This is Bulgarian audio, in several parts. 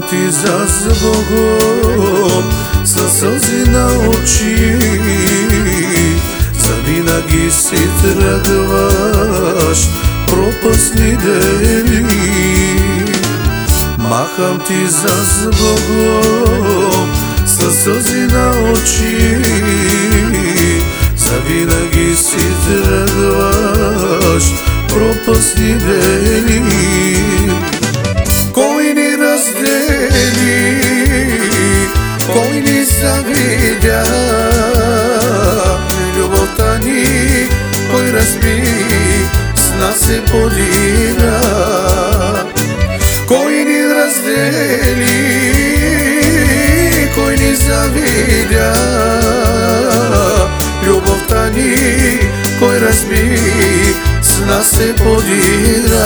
Махам ти за Богом със сълзи на очи, завинаги си тръгваш пропасни дели. Махам ти за Богом със сълзи на очи, завинаги си тръгваш пропасни дели. Кой ни раздели, кой ни завидя, любовта ни кой разби, с нас се подира. Кой ни раздели, кой ни завидя, любовта ни кой разби, с нас се подира.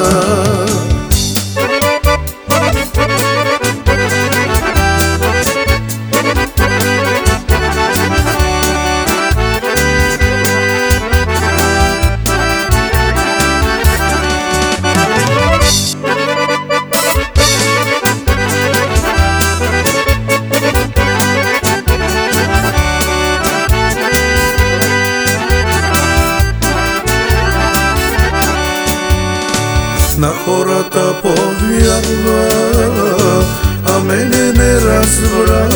На хората повярва, а мене не разбра.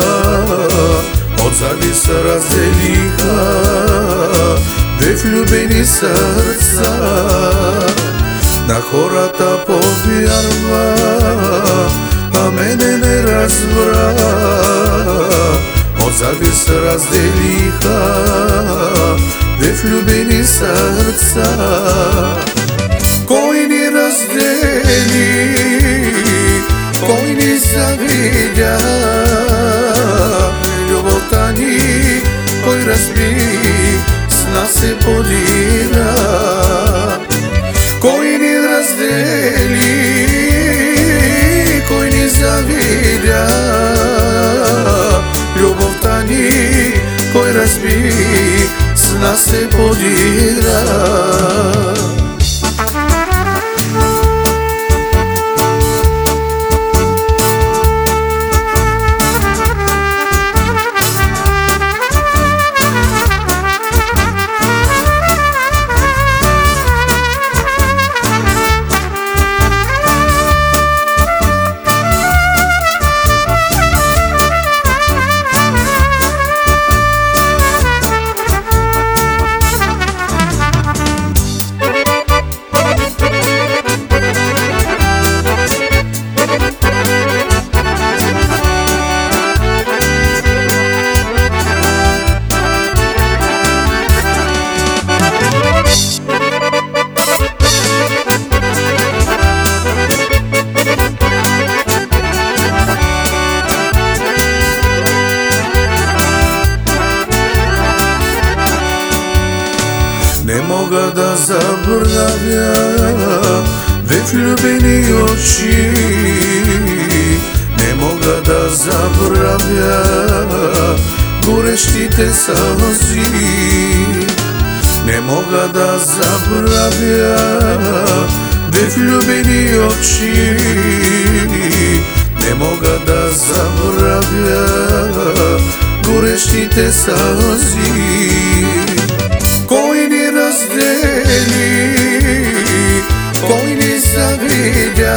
От зависа разделиха две влюбени сърца. На хората повярва, а мене не разбра. От зависа разделиха две влюбени сърца. Кой ни раздели, кой ни завидя, любовта ни кой разби, с нас се подира. Кой ни раздели, кой ни завидя, любовта ни кой разби, с нас се подира. Не мога да забравя две влюбени очи, не мога да забравя горещите сълзи. Не мога да забравя две влюбени очи, не мога да забравя горещите сълзи. Кой ни раздели, кой ни завидя,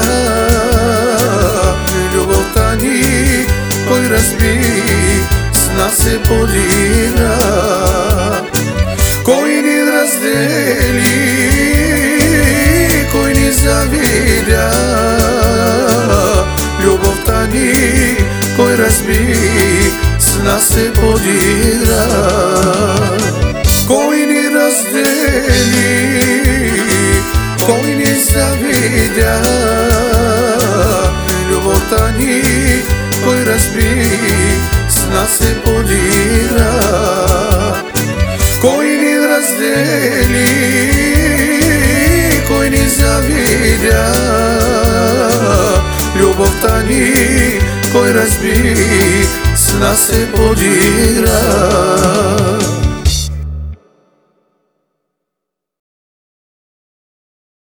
любовта ни кой разби, с нас се подира. Кой ни раздели, кой ни завидя, любовта ни кой разби, с нас се подира. Кой ни раздели, кой ни завидя, любовта ни кой разби, с нас се подира. Кой ни раздели, кой ни завидя, любовта ни кой разби, с нас се подира.